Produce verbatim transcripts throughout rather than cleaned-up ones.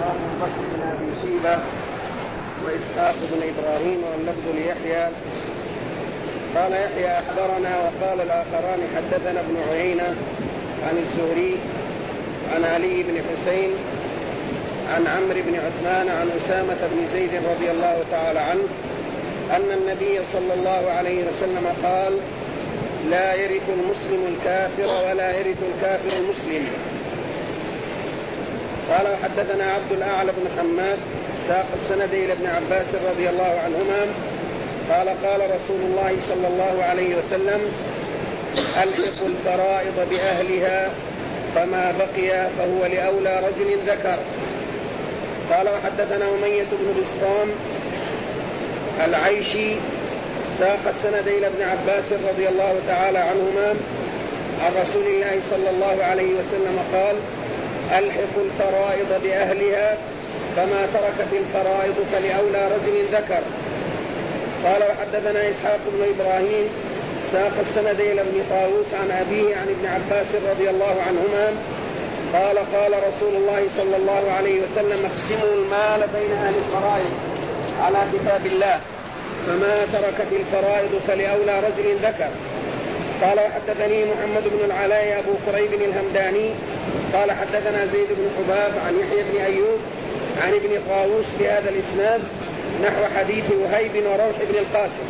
أبو بكر بن أبي شيبة وإسحاق بن إبراهيم واللفظ ليحيى قال يحيى أخبرنا وقال الآخران حدثنا ابن عيينة عن الزهري عن علي بن حسين عن عمرو بن عثمان عن أسامة بن زيد رضي الله تعالى عنه أن النبي صلى الله عليه وسلم قال لا يرث المسلم الكافر ولا يرث الكافر المسلم. قال وحدثنا عبد الأعلى بن حماد ساق السند إلى ابن عباس رضي الله عنهما قال قال رسول الله صلى الله عليه وسلم ألحق الفرائض بأهلها فما بقي فهو لأولى رجل ذكر. قال وحدثنا أمية بن بسطام العيشي ساق السند إلى ابن عباس رضي الله تعالى عنهما عن رسول الله صلى الله عليه وسلم قال ألحق الفرائض بأهلها فما تركت الفرائض فلأولى رجل ذكر. قال وحدثنا إسحاق بن إبراهيم ساق السند إلى ابن طاووس عن أبيه عن ابن عباس رضي الله عنهما قال قال رسول الله صلى الله عليه وسلم اقسموا المال بين أهل الفرائض على كتاب الله فما تركت الفرائض فلأولى رجل ذكر. قال وحدثني محمد بن العلاء أبو قريب الهمداني قال حدثنا زيد بن حباب عن يحيى بن أيوب عن ابن طاووس في هذا الإسناد نحو حديث وهيب وروح بن القاسم.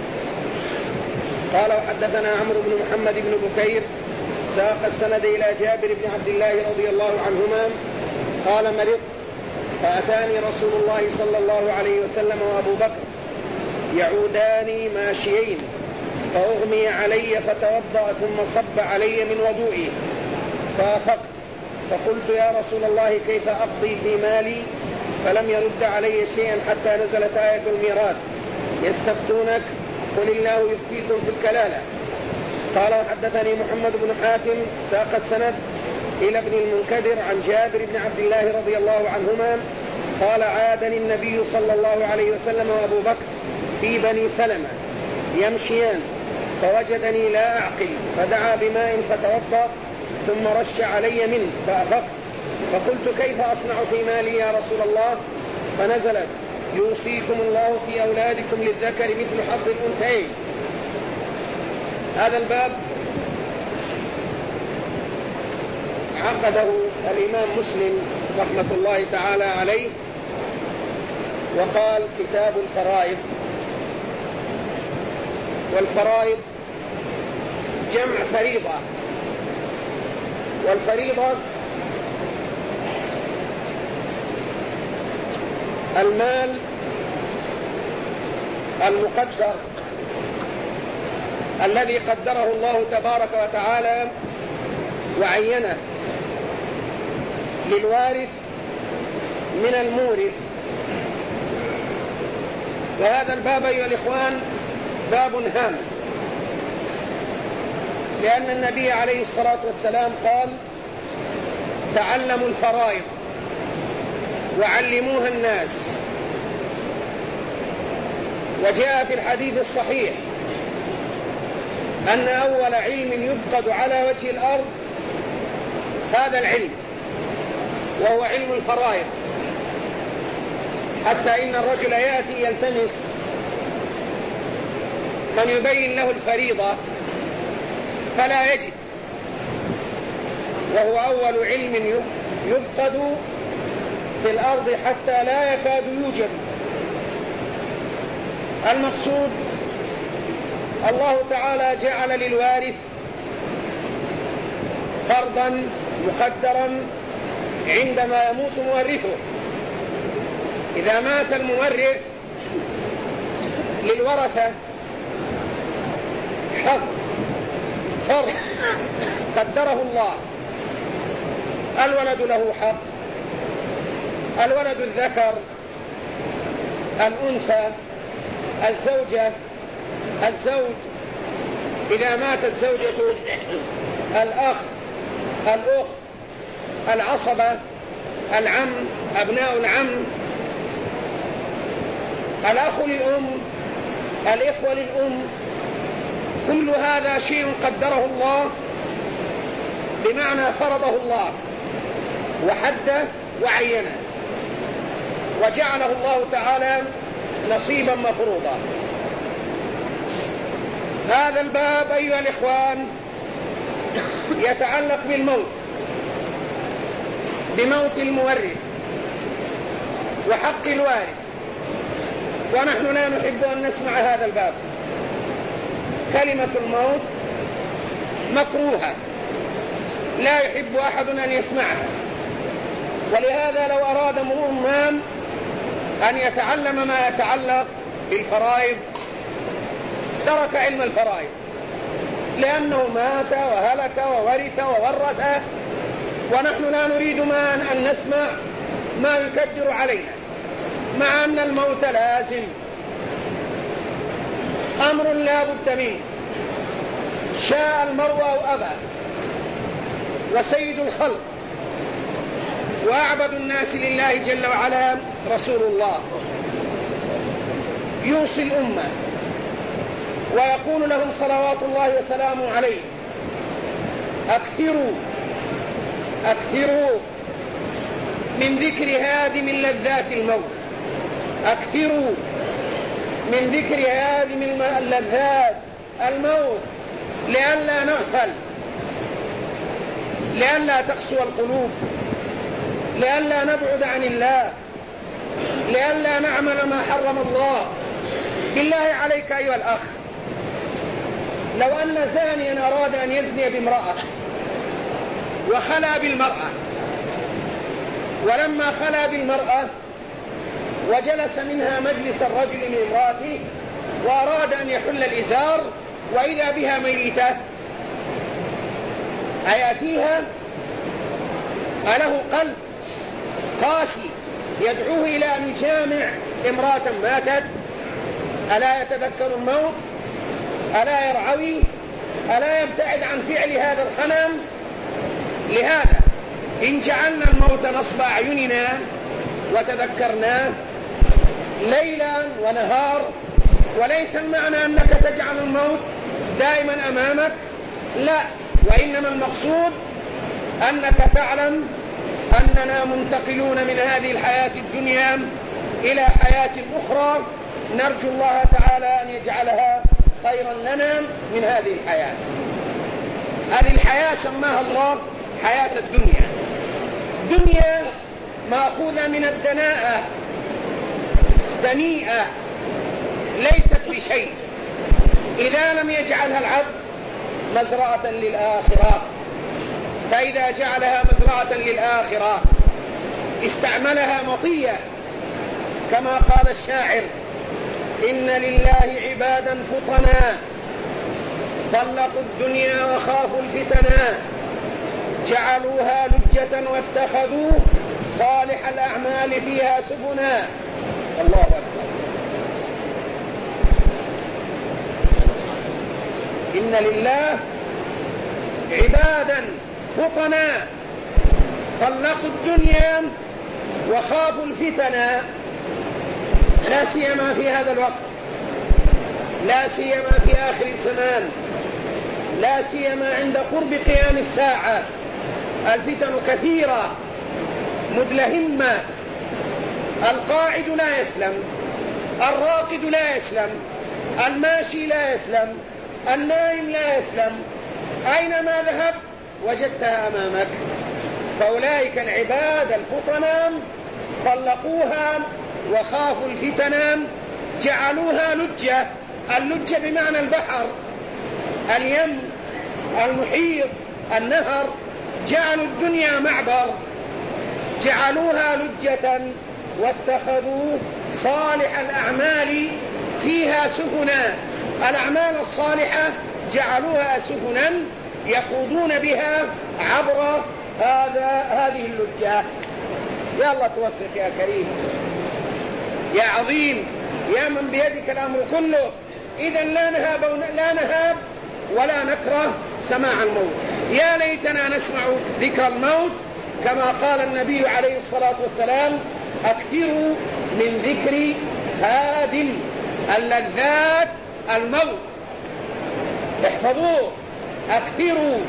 قال وحدثنا عمرو بن محمد بن بكير ساق السند إلى جابر بن عبد الله رضي الله عنهما قال مرضت فأتاني رسول الله صلى الله عليه وسلم وأبو بكر يعوداني ماشيين فأغمي علي فتوضأ ثم صب علي من وضوئي فأفقت فقلت يا رسول الله كيف أقضي في مالي فلم يرد علي شيئا حتى نزلت آية الميراث يستفتونك قل الله يفتيكم في الكلالة. قال وحدثني محمد بن حاتم ساق السند إلى ابن المنكدر عن جابر بن عبد الله رضي الله عنهما قال عادني النبي صلى الله عليه وسلم وأبو بكر في بني سلمة يمشيان فوجدني لا أعقل فدعا بماء فتوضأ ثم رش علي منه فأفقت فقلت كيف أصنع في مالي يا رسول الله فنزلت يوصيكم الله في أولادكم للذكر مثل حظ الأنثيين. هذا الباب عقده الإمام مسلم رحمة الله تعالى عليه وقال كتاب الفرائض. والفرائض جمع فريضة، والفريضة المال المقدر الذي قدره الله تبارك وتعالى وعينه للوارث من المورث. وهذا الباب أيها الإخوان باب هام، لأن النبي عليه الصلاة والسلام قال تعلموا الفرائض وعلموها الناس. وجاء في الحديث الصحيح أن أول علم يفقد على وجه الأرض هذا العلم وهو علم الفرائض، حتى إن الرجل يأتي يلتمس من يبين له الفريضة فلا يجد، وهو أول علم يفقد في الأرض حتى لا يكاد يوجد. المقصود الله تعالى جعل للوارث فرضا مقدرا عندما يموت مورثه. إذا مات المورث للورثة حق فرض قدره الله. الولد له حق، الولد الذكر، الأنثى، الزوجة، الزوج إذا مات الزوجة، الأخ، الأخت، العصبة، العم، أبناء العم، الأخ للأم، الإخوة للأم، كل هذا شيء قدره الله، بمعنى فرضه الله وحده وعينه. وجعله الله تعالى نصيبا مفروضا. هذا الباب أيها الإخوان يتعلق بالموت، بموت المورث وحق الوارث، ونحن لا نحب أن نسمع هذا الباب. كلمة الموت مكروهة لا يحب أحد أن يسمعها، ولهذا لو أراد امرؤ ما أن يتعلم ما يتعلق بالفرائض ترك علم الفرائض، لأنه مات وهلك وورث وورث، ونحن لا نريد ما أن نسمع ما يكدر علينا، مع أن الموت لازم، أمر لا بد منه، شاء المرء أو أبى. وسيد الخلق وأعبد الناس لله جل وعلا رسول الله يوصي الأمة ويقول لهم صلوات الله وسلامه عليه: أكثروا أكثروا من ذكر هادم لذات الموت، أكثروا من ذكر هادم اللذات الموت، لئلا نغفل، لئلا تقسو القلوب، لئلا نبعد عن الله، لئلا نعمل ما حرم الله. بالله عليك أيها الأخ، لو أن زانيا أراد أن يزني بامرأة وخلى بالمرأة، ولما خلى بالمرأة وجلس منها مجلس الرجل من امرأته وأراد أن يحل الإزار وإذا بها ميتة، أيأتيها؟ أله قلب قاسي يدعوه إلى أن يجامع امرأة ماتت؟ ألا يتذكر الموت؟ ألا يرعوي؟ ألا يبتعد عن فعل هذا الخنم؟ لهذا إن جعلنا الموت نصب أعيننا وتذكرناه ليلا ونهار، وليس المعنى أنك تجعل الموت دائما أمامك، لا، وإنما المقصود أنك تعلم أننا منتقلون من هذه الحياة الدنيا إلى حياة أخرى، نرجو الله تعالى أن يجعلها خيرا لنا من هذه الحياة. هذه الحياة سماها الله حياة الدنيا، دنيا مأخوذة من الدناءة، دنيئة ليست بشيء، إذا لم يجعلها العبد مزرعة للآخرة، فإذا جعلها مزرعة للآخرة استعملها مطية، كما قال الشاعر: إن لله عبادا فطنا طلقوا الدنيا وخافوا الفتنا، جعلوها لجة واتخذوا صالح الأعمال فيها سبنا. الله أكبر. إن لله عبادا فطنا طلقوا الدنيا وخافوا الفتنا، لا سيما في هذا الوقت، لا سيما في آخر الزمان، لا سيما عند قرب قيام الساعة. الفتن كثيرة مدلهمة، القاعد لا يسلم، الراقد لا يسلم، الماشي لا يسلم، النائم لا يسلم، أينما ذهبت وجدتها أمامك. فأولئك العباد الفطنا طلقوها وخافوا الفتنا، جعلوها لجة، اللجة بمعنى البحر، اليم، المحيط، النهر، جعلوا الدنيا معبر، جعلوها لجة واتخذوا صالح الأعمال فيها سفنا. الأعمال الصالحة جعلوها سفنا يخوضون بها عبر هذا هذه اللجة. يا الله توفق يا كريم يا عظيم يا من بيدك الأمر كله. إذا لا نهاب لا نهاب ولا نكره سماع الموت. يا ليتنا نسمع ذكر الموت كما قال النبي عليه الصلاة والسلام: أكثروا من ذكر هادم اللذات الموت. احفظوه، أكثروا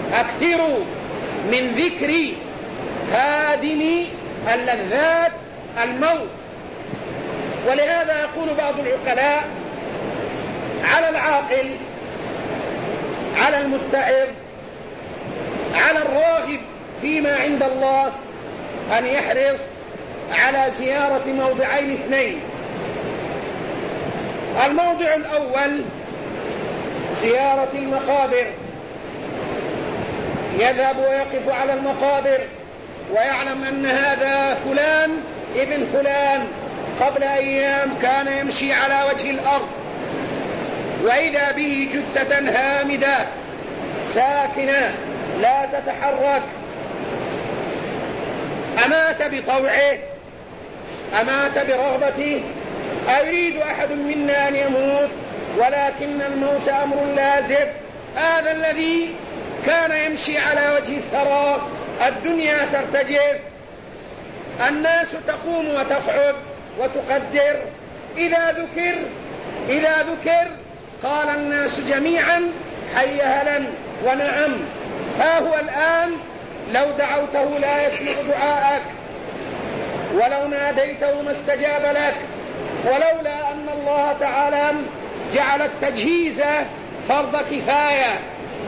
أكثروا من ذكر هادم اللذات الموت. ولهذا يقول بعض العقلاء: على العاقل، على المتعظ، على الراغب فيما عند الله أن يحرص على زيارة موضعين اثنين. الموضع الأول زيارة المقابر، يذهب ويقف على المقابر ويعلم أن هذا فلان ابن فلان قبل أيام كان يمشي على وجه الأرض، وإذا به جثة هامدة ساكنة لا تتحرك. أمات بطوعه؟ أمات برغبته؟ أيريد أحد منا أن يموت؟ ولكن الموت أمر لازم. هذا الذي كان يمشي على وجه الثرى، الدنيا ترتجف، الناس تقوم وتقعد وتقدر. إذا ذكر إذا ذكر قال الناس جميعا: حي هلا ونعم. ها هو الآن لو دعوته لا يسمع دعاءك، ولو ناديته ما استجاب لك، ولولا أن الله تعالى جعل التجهيز فرض كفاية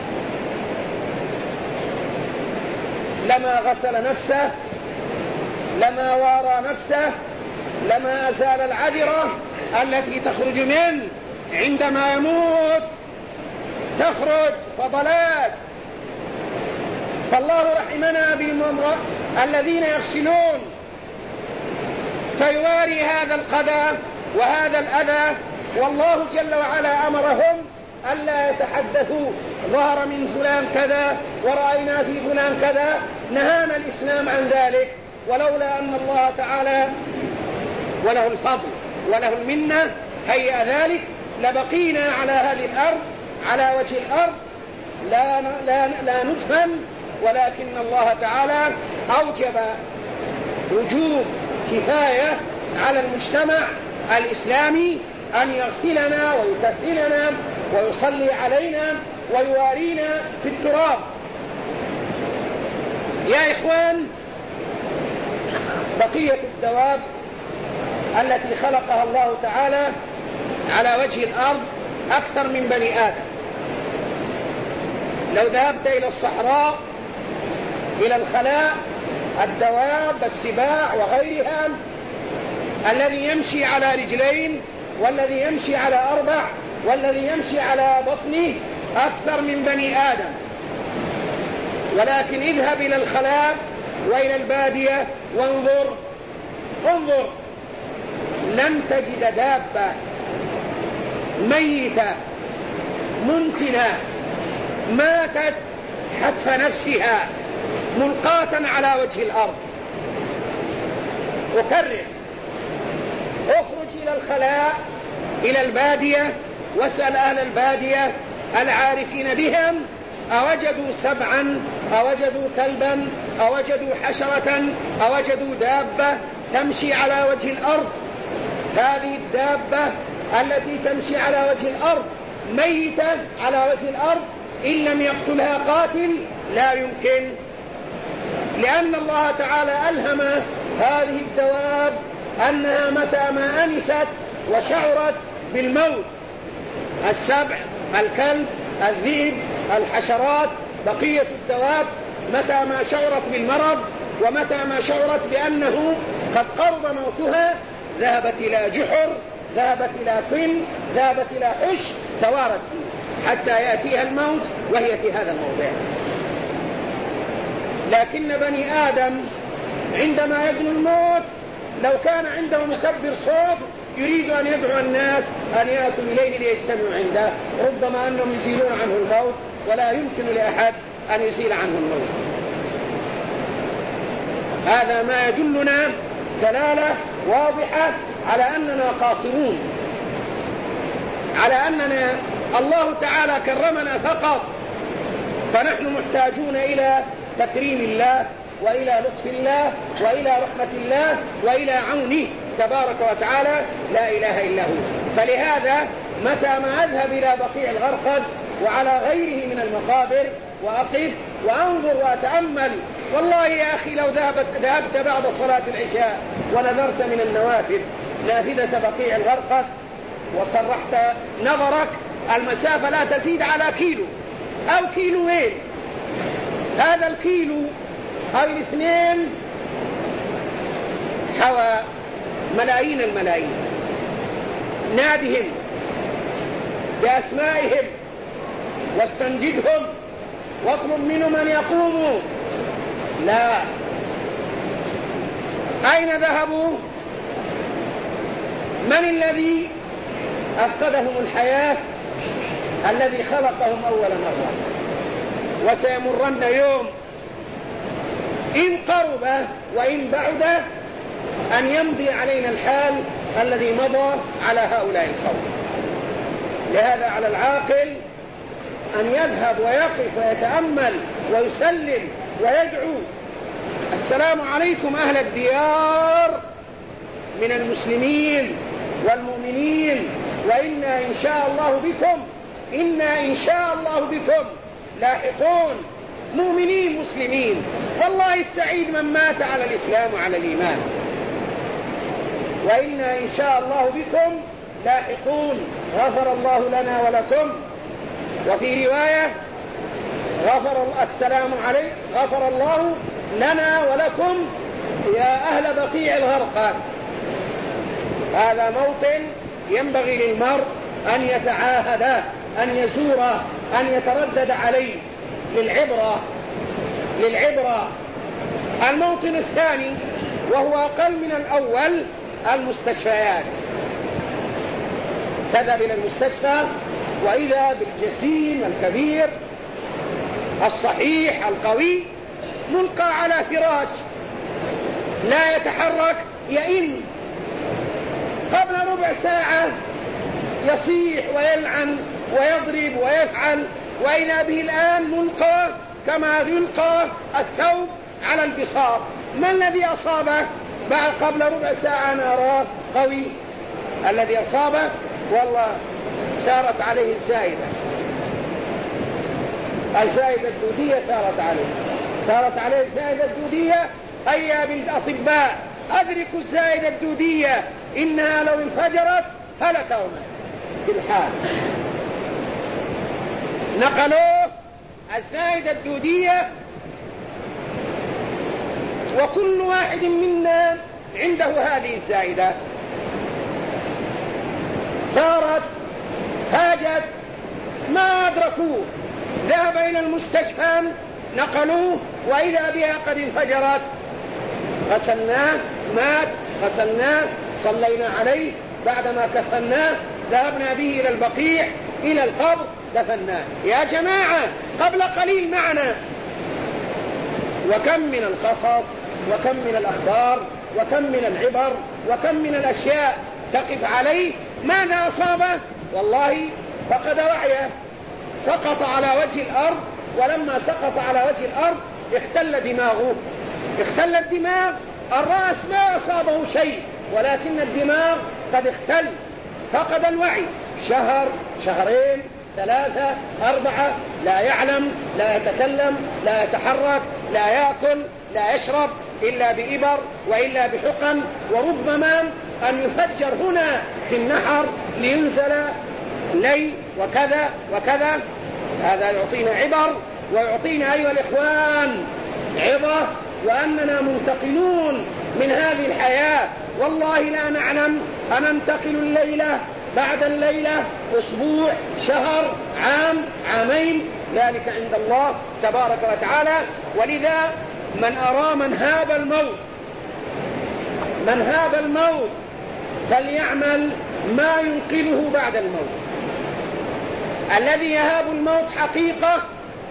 لما غسل نفسه، لما وارى نفسه، لما أزال العذرة التي تخرج منه عندما يموت، تخرج فضلات. فالله رحمنا بالمرضى الذين يغسلون فيواري هذا القذى وهذا الأذى، والله جل وعلا أمرهم ألا يتحدثوا: ظهر من فلان كذا ورأينا في فلان كذا. نهانا الإسلام عن ذلك. ولولا أن الله تعالى وله الفضل وله المنة هيأ ذلك لبقينا على هذه الأرض، على وجه الأرض، لا, لا, لا ندفن. ولكن الله تعالى أوجب وجوب كفاية على المجتمع الإسلامي أن يغسلنا ويكفننا ويصلي علينا ويوارينا في التراب. يا إخوان، بقية الدواب التي خلقها الله تعالى على وجه الأرض أكثر من بني آدم. لو ذهبت إلى الصحراء، إلى الخلاء، الدواب، السباع وغيرها، الذي يمشي على رجلين والذي يمشي على أربع والذي يمشي على بطنه أكثر من بني آدم. ولكن اذهب إلى الخلاء وإلى البادية وانظر انظر لن تجد دابة ميتة منتنة ماتت حتف نفسها ملقاة على وجه الأرض. أكرر: اخرج إلى الخلاء، إلى البادية، واسأل أهل البادية العارفين بهم: أوجدوا سبعا؟ أوجدوا كلبا؟ أوجدوا حشرة؟ أوجدوا دابة تمشي على وجه الأرض؟ هذه الدابة التي تمشي على وجه الأرض ميتة على وجه الأرض، إن لم يقتلها قاتل لا يمكن، لأن الله تعالى ألهم هذه الدواب أنها متى ما أنست وشعرت بالموت، السبع، الكلب، الذئب، الحشرات، بقية الدواب، متى ما شعرت بالمرض ومتى ما شعرت بأنه قد قرب موتها ذهبت إلى جحر، ذهبت إلى طن، ذهبت إلى حش، توارت فيه حتى يأتيها الموت وهي في هذا الموضع. لكن بني آدم عندما يدنو الموت لو كان عنده مكبر صوت يريد أن يدعو الناس أن يأتوا إليه ليجتمعوا عنده، ربما أنهم يزيلون عنه الموت، ولا يمكن لأحد أن يزيل عنه الموت. هذا ما يدلنا دلالة واضحة على أننا قاصرون، على أننا الله تعالى كرمنا فقط، فنحن محتاجون إلى تكريم الله وإلى لطف الله وإلى رحمة الله وإلى عونه تبارك وتعالى لا إله إلا هو. فلهذا متى ما أذهب إلى بقيع الغرقد وعلى غيره من المقابر وأقف وأنظر وأتأمل، والله يا أخي لو ذهبت ذهبت بعد صلاة العشاء ونذرت من النوافذ نافذة بقيع الغرقد وصرحت نظرك، المسافة لا تزيد على كيلو أو كيلوين، هذا الكيلو أو الاثنين حوى ملايين الملايين. نادهم بأسمائهم واستنجدهم واطلب منهم أن يقوموا. لا، أين ذهبوا؟ من الذي أفقدهم الحياة؟ الذي خلقهم أول مرة. وسيمرن يوم إن قرب وإن بعد أن يمضي علينا الحال الذي مضى على هؤلاء القوم. لهذا على العاقل أن يذهب ويقف ويتأمل ويسلم ويدعو: السلام عليكم أهل الديار من المسلمين والمؤمنين، وإنا إن شاء الله بكم إنا إن شاء الله بكم لاحقون، مؤمنين مسلمين. والله السعيد من مات على الإسلام وعلى الإيمان. وإنا إن شاء الله بكم لاحقون، غفر الله لنا ولكم. وفي رواية: غفر السلام عليكم غفر الله لنا ولكم يا أهل بقيع الغرقد. هذا موطن ينبغي للمرء أن يتعاهد، أن يزوره، أن يتردد عليه للعبرة للعبرة الموطن الثاني وهو أقل من الأول: المستشفيات. تذهب إلى المستشفى وإذا بالجسيم الكبير الصحيح القوي ملقى على فراش لا يتحرك، يئن قبل ربع ساعة يصيح ويلعن ويضرب ويفعل، وإذا به الآن ملقى كما يلقى الثوب على البساط. ما الذي أصابه؟ بعد قبل ربع ساعة نراه قوي. الذي أصابه والله سارت عليه الزائدة الزائدة الدودية سارت عليه سارت عليه الزائدة الدودية. هيا بالأطباء أدركوا الزائدة الدودية، إنها لو انفجرت هلكهما في الحال. نقلوه الزائدة الدودية، وكل واحد منا عنده هذه الزائدة. صارت هاجت ما أدركوه، ذهب إلى المستشفى نقلوه وإذا بها قد انفجرت. غسلناه، مات، غسلناه، صلينا عليه، بعدما كفناه ذهبنا به إلى البقيع إلى القبر دفناه. يا جماعة قبل قليل معنا. وكم من القصص وكم من الأخبار وكم من العبر وكم من الأشياء تقف عليه. ماذا أصابه؟ والله فقد وعيه، سقط على وجه الأرض، ولما سقط على وجه الأرض اختل دماغه. اختل الدماغ، الرأس ما أصابه شيء، ولكن الدماغ قد اختل، فقد الوعي. شهر، شهرين، ثلاثة، أربعة، لا يعلم، لا يتكلم، لا يتحرك، لا يأكل، لا يشرب إلا بإبر وإلا بحقن، وربما أن يفجر هنا في النحر لينزل لي وكذا وكذا. هذا يعطينا عبر ويعطينا أيها الإخوان عظة، وأننا منتقلون من هذه الحياة. والله لا نعلم أن ننتقل الليلة بعد الليلة، أسبوع، شهر، عام، عامين، ذلك عند الله تبارك وتعالى. ولذا من أرى من هاب الموت من هاب الموت فليعمل ما ينقذه بعد الموت. الذي يهاب الموت حقيقة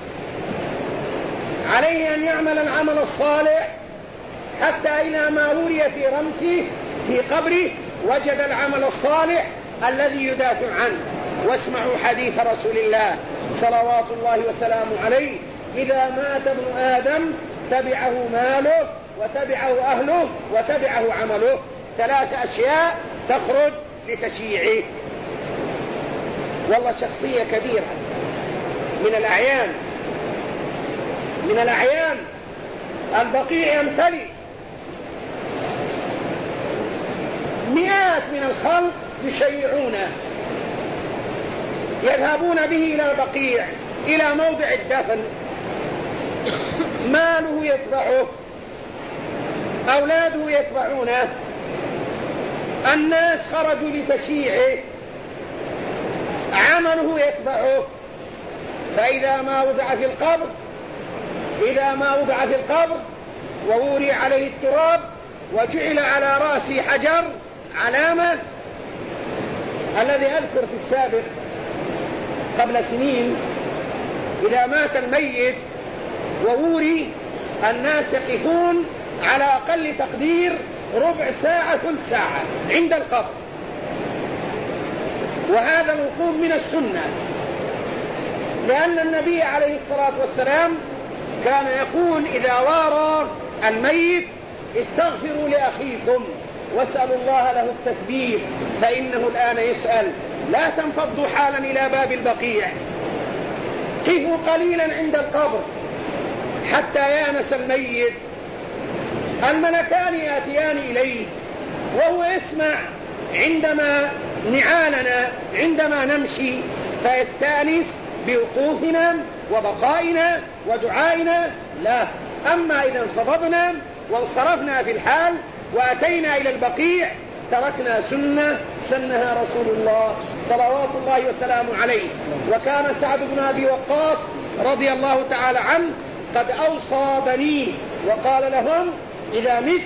عليه أن يعمل العمل الصالح حتى إلى ما وري في رمسه في قبره وجد العمل الصالح الذي يدافع عنه. واسمعوا حديث رسول الله صلوات الله وسلامه عليه: إذا مات ابن آدم تبعه ماله وتبعه أهله وتبعه عمله. ثلاث أشياء تخرج لتشييعه. والله شخصية كبيرة من الأعيان من الأعيان البقيع يمتلئ مئات من الخلق يشيعونه، يذهبون به إلى البقيع، إلى موضع الدفن، ماله يتبعه، أولاده يتبعونه، الناس خرجوا لتشييعه، عمله يتبعه. فإذا ما وضع في القبر إذا ما وضع في القبر ووري عليه التراب وجعل على رأسه حجر علامة، الذي أذكر في السابق قبل سنين إذا مات الميت ووري الناس يقفون على أقل تقدير ربع ساعة ثلث ساعة عند القبر، وهذا الوقوف من السنة، لأن النبي عليه الصلاة والسلام كان يقول إذا وارى الميت استغفروا لأخيكم واسألوا الله له التثبيت فإنه الآن يسأل. لا تنفضوا حالا إلى باب البقيع، قفوا قليلا عند القبر حتى يانس الميت. الملكان يأتيان إليه وهو يسمع عندما نعالنا عندما نمشي، فيستانس بوقوفنا وبقائنا ودعائنا. لا، أما إذا انفضضنا وانصرفنا في الحال وأتينا إلى البقيع تركنا سنة سنها رسول الله صلوات الله وسلامه عليه. وكان سعد بن أبي وقاص رضي الله تعالى عنه قد أوصى بنيه وقال لهم إذا مت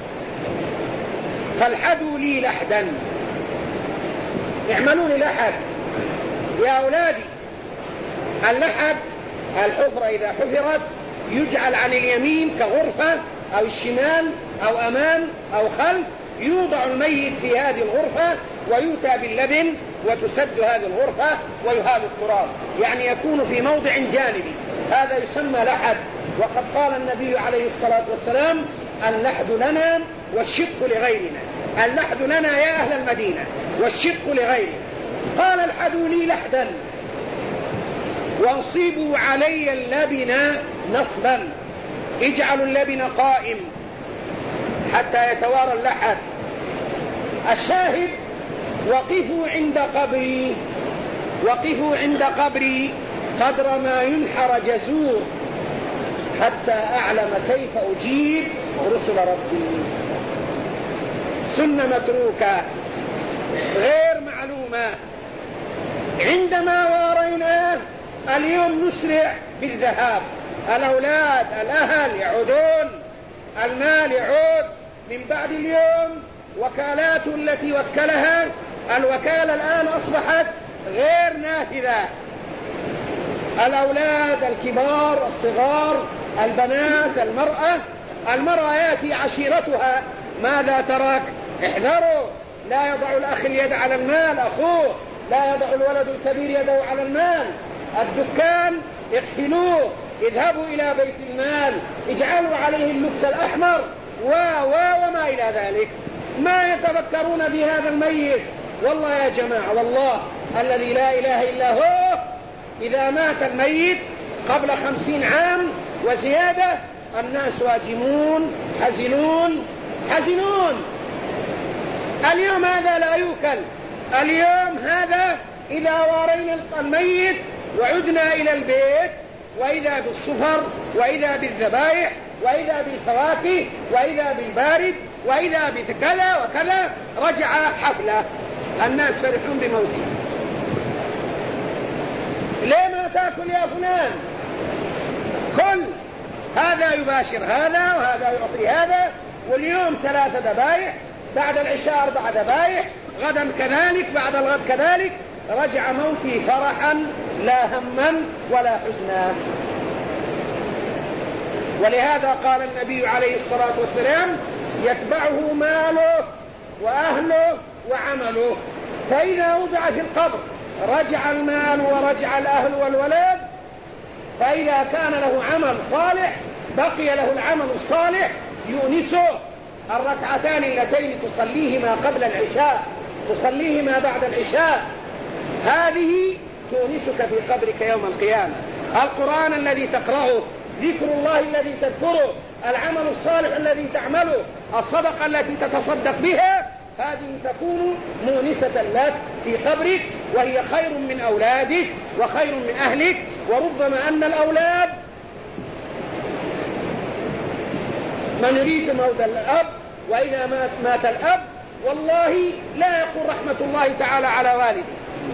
فالحدوا لي لحدا، اعملوا لي لحد يا أولادي. اللحد الحفرة إذا حفرت يجعل عن اليمين كغرفة أو الشمال أو أمام أو خلف، يوضع الميت في هذه الغرفة ويؤتى باللبن وتسد هذه الغرفة ويهال التراب، يعني يكون في موضع جانبي، هذا يسمى لحد. وقد قال النبي عليه الصلاة والسلام اللحد لنا والشق لغيرنا، اللحد لنا يا أهل المدينة والشق لغيرنا. قال الحدوا لي لحدا وانصبوا علي اللبن نصبا، اجعلوا اللبن قائم حتى يتوارى اللحد. الشاهد وقفوا عند قبري وقفوا عند قبري قدر ما ينحر جزور حتى أعلم كيف أجيب رسل ربي. سنة متروكة غير معلومة. عندما واريناه اليوم نسرع بالذهاب، الأولاد الأهل يعودون، المال يعود من بعد اليوم، وكالاته التي وكلها الوكالة الآن أصبحت غير نافذة. الأولاد الكبار الصغار البنات المرأة المرأة يأتي عشيرتها ماذا ترك؟ احذروا، لا يضع الأخ اليد على المال أخوه، لا يضع الولد الكبير يده على المال. الدكان اقفلوه، اذهبوا إلى بيت المال، اجعلوا عليه اللبس الأحمر و و وما إلى ذلك. ما يتفكرون بهذا الميت. والله يا جماعة، والله الذي لا إله إلا هو، إذا مات الميت قبل خمسين عام وزيادة الناس واجمون حزنون حزنون. اليوم هذا لا يوكل. اليوم هذا إذا وارينا الميت وعدنا إلى البيت وإذا بالصفر وإذا بالذبائح وإذا بالفواكه وإذا بالبارد وإذا بكذا وكذا، رجع حفلة، الناس فرحون بموته. ليه ما تأكل يا فلان؟ كل هذا يباشر هذا وهذا يعطي هذا، واليوم ثلاثة ذبائح، بعد العشاء أربع ذبائح، غدا كذلك، بعد الغد كذلك. رجع موتي فرحا لا هما ولا حزنا. ولهذا قال النبي عليه الصلاة والسلام يتبعه ماله وأهله وعمله. فإذا وضع في القبر رجع المال ورجع الأهل والولد. فإذا كان له عمل صالح بقي له العمل الصالح يؤنسه. الركعتان اللتين تصليهما قبل العشاء تصليهما بعد العشاء، هذه تؤنسك في قبرك يوم القيامة. القرآن الذي تقرأه، ذكر الله الذي تذكره، العمل الصالح الذي تعمله، الصدقة التي تتصدق بها، هذه تكون مونسة لك في قبرك، وهي خير من أولادك وخير من أهلك. وربما أن الأولاد من يريد موت الأب، وإذا مات, مات الأب والله لا يقول رحمة الله تعالى على والده.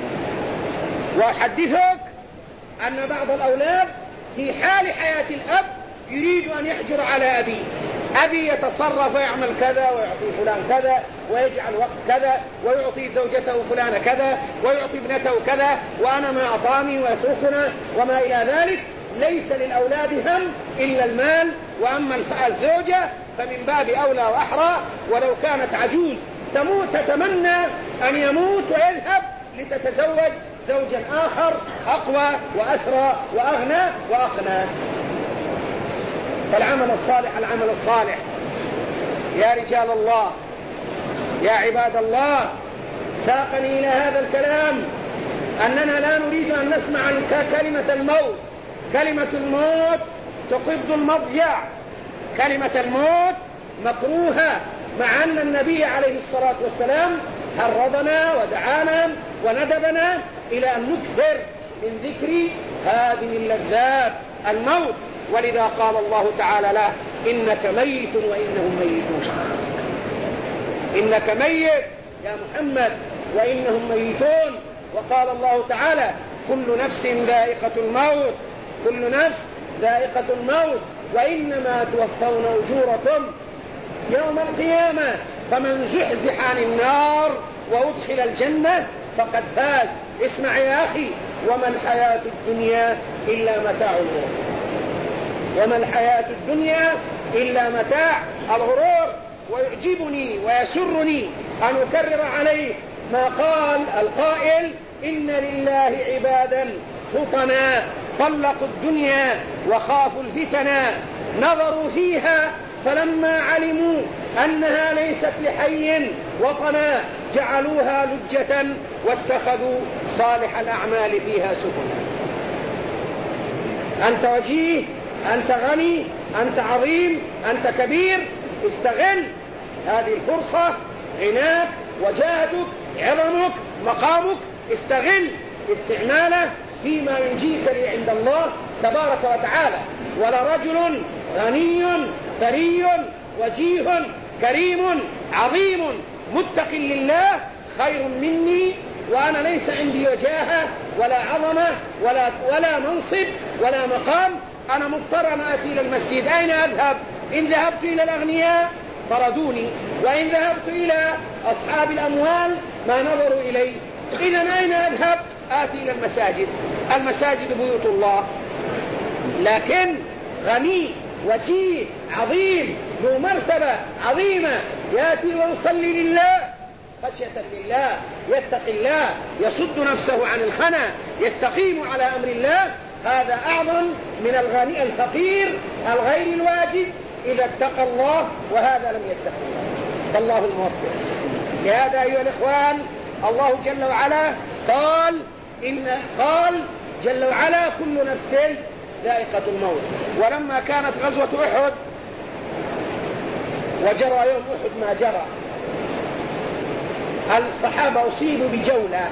وأحدثك أن بعض الأولاد في حال حياة الأب يريد أن يحجر على أبيه، أبي يتصرف ويعمل كذا ويعطي فلان كذا ويجعل وقت كذا ويعطي زوجته فلان كذا ويعطي ابنته كذا وأنا ما أعطاني ويتركنا وما إلى ذلك. ليس للأولاد هم إلا المال، وأما الزوجة فمن باب أولى وأحرى، ولو كانت عجوز تموت تتمنى أن يموت ويذهب لتتزوج زوجا آخر أقوى وأثرى وأغنى وأقنى. فالعمل الصالح العمل الصالح يا رجال الله، يا عباد الله، ساقني إلى هذا الكلام أننا لا نريد أن نسمع كلمة الموت. كلمة الموت تقض المضجع، كلمة الموت مكروهة، مع أن النبي عليه الصلاة والسلام حرضنا ودعانا وندبنا إلى أن نكثر من ذكر هذه اللذات الموت. ولذا قال الله تعالى له: إنك ميت وإنهم ميتون. إنك ميت يا محمد وإنهم ميتون. وقال الله تعالى: كل نفس ذائقة الموت، كل نفس ذائقة الموت، وإنما توفون أجوركم يوم القيامة، فمن زحزح عن النار وأدخل الجنة فقد فاز. اسمع يا أخي: وما الحياة الدنيا إلا متاع الغرور. وما الحياة الدنيا إلا متاع الغرور. ويعجبني ويسرني أن أكرر عليه ما قال القائل: إن لله عبادا فطنا طلقوا الدنيا وخافوا الفتنا، نظروا فيها فلما علموا أنها ليست لحي وطنا جعلوها لجة واتخذوا صالح الأعمال فيها سبلا. أنت وجيه، أنت غني، أنت عظيم، أنت كبير، استغل هذه الفرصة، غناك وجاهدك عظمك مقامك، استغل استعماله فيما ينجيك لي عند الله تبارك وتعالى. ولرجل غني ثري وجيه كريم عظيم متق لله خير مني، وأنا ليس عندي وجاهة ولا عظمة ولا, ولا منصب ولا مقام، أنا مضطر أن آتي إلى المسجد. أين أذهب؟ إن ذهبت إلى الأغنياء طردوني، وإن ذهبت إلى أصحاب الأموال ما نظروا إلي. إذن أين أذهب؟ آتي إلى المساجد. المساجد بيوت الله. لكن غني وجيه عظيم ذو مرتبة عظيمة يأتي ويصلي لله خشية لله، يتقي الله، يصد نفسه عن الخنا، يستقيم على أمر الله، هذا أعظم من الغني الفقير الغير الواجب إذا اتقى الله، وهذا لم يتق الله. فالله الموفق. لهذا أيها الإخوان، الله جل وعلا قال إن قال جل وعلا: كل نفس ذائقة الموت. ولما كانت غزوة أحد وجرى يوم أحد ما جرى، الصحابة أصيبوا بجولة،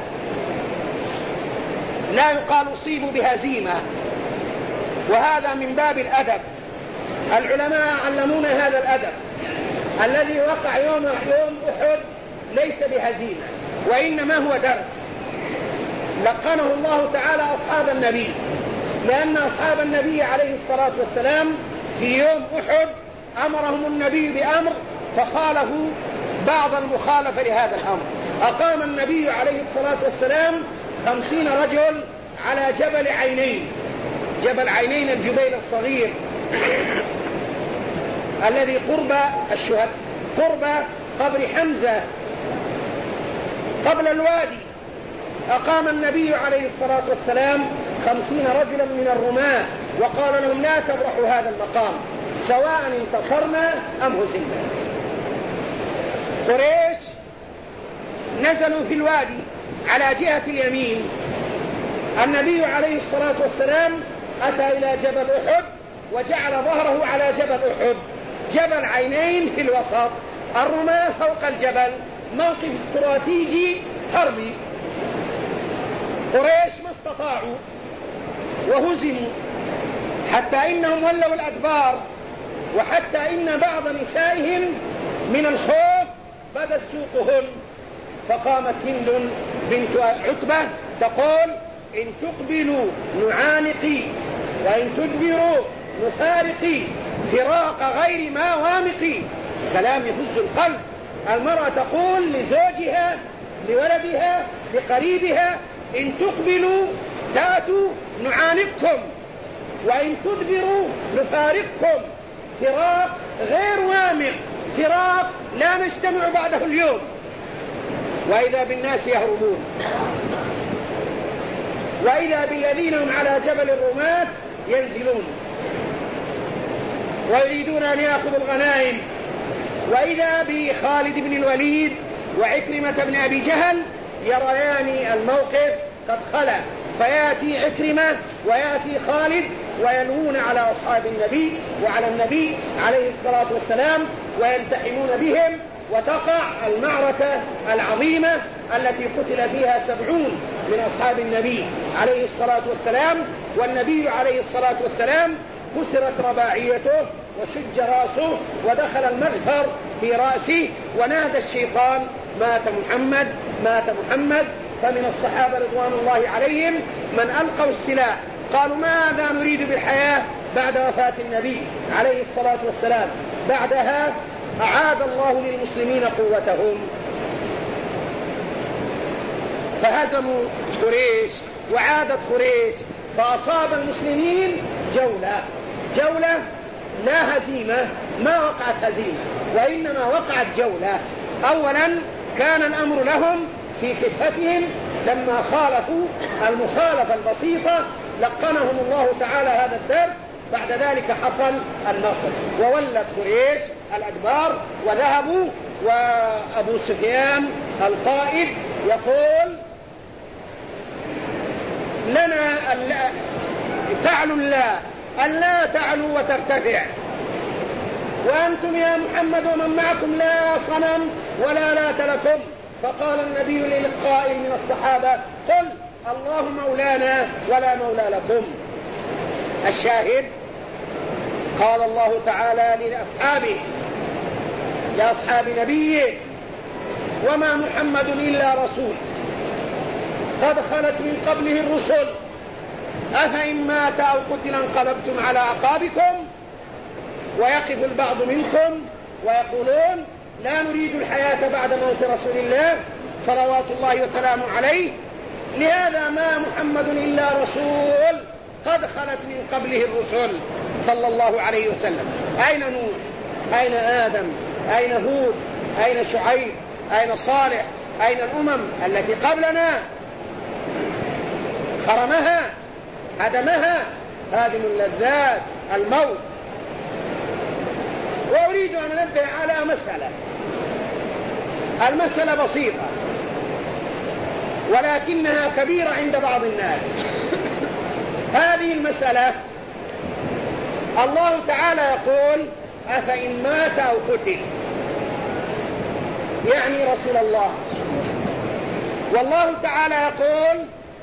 لا يقال أصيبوا بهزيمة، وهذا من باب الأدب. العلماء علمونا هذا الأدب. الذي وقع يوم يوم أحد ليس بهزيمة، وإنما هو درس لقنه الله تعالى أصحاب النبي، لأن أصحاب النبي عليه الصلاة والسلام في يوم أحد أمرهم النبي بأمر فخالفوا بعض المخالفة لهذا الأمر. أقام النبي عليه الصلاة والسلام خمسين رجل على جبل عينين. جبل عينين الجبيل الصغير الذي قرب الشهد، قرب قبر حمزة قبل الوادي. أقام النبي عليه الصلاة والسلام خمسين رجلا من الرماة وقال لهم: لا تبرحوا هذا المقام سواء انتصرنا أم هزمنا. قريش نزلوا في الوادي على جهة اليمين. النبي عليه الصلاة والسلام أتى إلى جبل أحد وجعل ظهره على جبل أحد، جبل عينين في الوسط، الرماة فوق الجبل، موقف استراتيجي حربي. قريش ما استطاعوا وهزموا، حتى إنهم ولوا الأدبار، وحتى إن بعض نسائهم من الخوف بدت سوقهن. فقامت هند بنت عتبة تقول: إن تقبلوا نعانقي وإن تدبروا نفارقي، فراق غير ما وامقي. كلام يهز القلب. المرأة تقول لزوجها، لولدها، لقريبها: إن تقبلوا تأتوا نعانقكم، وإن تدبروا نفارقكم. فراق غير وامق، فراق لا نجتمع بعده اليوم. وإذا بالناس يهربون، وإذا بالذين هم على جبل الرماة ينزلون ويريدون أن يأخذوا الغنائم. وإذا بخالد بن الوليد وعكرمة بن أبي جهل يريان الموقف قد خلى، فيأتي عكرمة ويأتي خالد وينوون على أصحاب النبي وعلى النبي عليه الصلاة والسلام ويلتحمون بهم، وتقع المعركة العظيمة التي قتل فيها سبعون من أصحاب النبي عليه الصلاة والسلام. والنبي عليه الصلاة والسلام كسرت رباعيته وشج رأسه ودخل المغفر في رأسه، ونادى الشيطان: مات محمد، مات محمد. فمن الصحابة رضوان الله عليهم من ألقوا السلاح، قالوا: ماذا نريد بالحياة بعد وفاة النبي عليه الصلاة والسلام؟ بعدها أعاد الله للمسلمين قوتهم، فهزموا قريش وعادت قريش، فأصاب المسلمين جولة جولة لا هزيمة، ما وقعت هزيمة وإنما وقعت جولة. أولا كان الأمر لهم في كفتهم لما خالفوا المخالفة البسيطة، لقنهم الله تعالى هذا الدرس. بعد ذلك حصل النصر وولت قريش الأدبار وذهبوا. وأبو سفيان القائد يقول: لنا تعلو الله، ألا تعلوا وترتفع، وأنتم يا محمد ومن معكم لا صنم ولا لات لكم. فقال النبي للقائل من الصحابة: قل الله مولانا ولا مولى لكم. الشاهد: قال الله تعالى لأصحابه، لأصحاب نبيه: وما محمد إلا رسول قد خلت من قبله الرسل أفإن مات أو قتل انقلبتم على أعقابكم. ويقف البعض منكم ويقولون: لا نريد الحياة بعد موت رسول الله صلوات الله وسلامه عليه، لهذا ما محمد إلا رسول قد خلت من قبله الرسل صلى الله عليه وسلم. أين نوح؟ أين آدم؟ أين هود؟ أين شعيب؟ أين صالح؟ أين الأمم التي قبلنا؟ خرمها، هدمها هادم اللذات، الموت. وأريد أن أنبه على مسألة، المسألة بسيطة ولكنها كبيرة عند بعض الناس. هذه المسألة الله تعالى يقول: أفإن مات أو قتل، يعني رسول الله. والله تعالى يقول: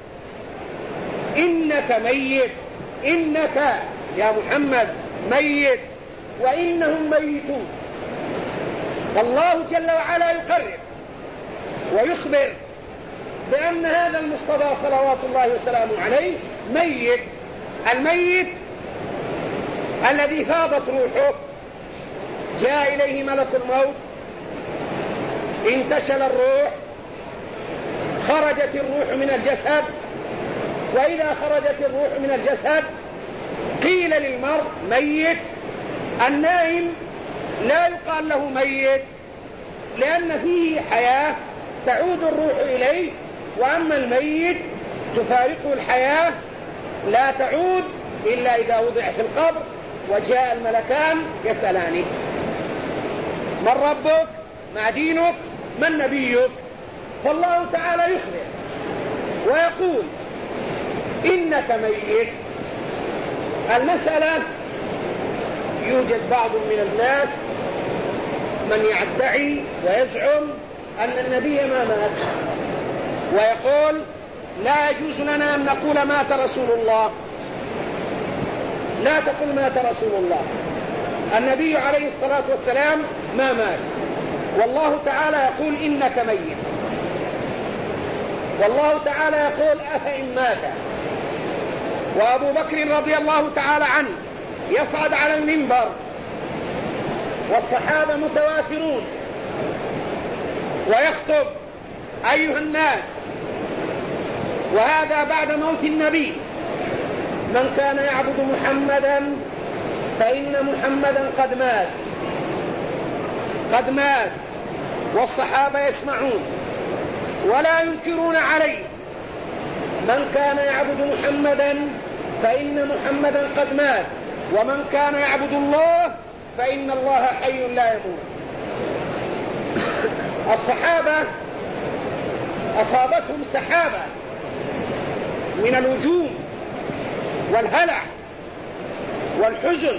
إنك ميت، إنك يا محمد ميت وإنهم ميتون. فالله جل وعلا يقرر ويخبر بأن هذا المصطفى صلوات الله وسلامه عليه ميت. الميت الذي فاضت روحه، جاء إليه ملك الموت، انتشل الروح، خرجت الروح من الجسد. وإذا خرجت الروح من الجسد قيل للمرء ميت. النائم لا يقال له ميت، لأن فيه حياة تعود الروح إليه، وأما الميت تفارقه الحياة لا تعود إلا إذا وضع في القبر وجاء الملكان يسألانه: من ربك؟ ما دينك؟ من نبيك؟ فالله تعالى يخبر ويقول: إنك ميت. المسألة يوجد بعض من الناس من يدعي ويزعم أن النبي ما مات، ويقول لا يجوز لنا أن نقول مات رسول الله. لا تقل مات رسول الله، النبي عليه الصلاة والسلام ما مات، والله تعالى يقول إنك ميت، والله تعالى يقول أفإن مات. وأبو بكر رضي الله تعالى عنه يصعد على المنبر والصحابة متوافرون ويخطب: أيها الناس، وهذا بعد موت النبي، من كان يعبد محمدا فإن محمدا قد مات، قد مات. والصحابة يسمعون ولا ينكرون عليه: من كان يعبد محمدا فإن محمدا قد مات، ومن كان يعبد الله فإن الله حي لا يموت. الصحابة أصابتهم سحابة من الوجوم والهلع والحزن،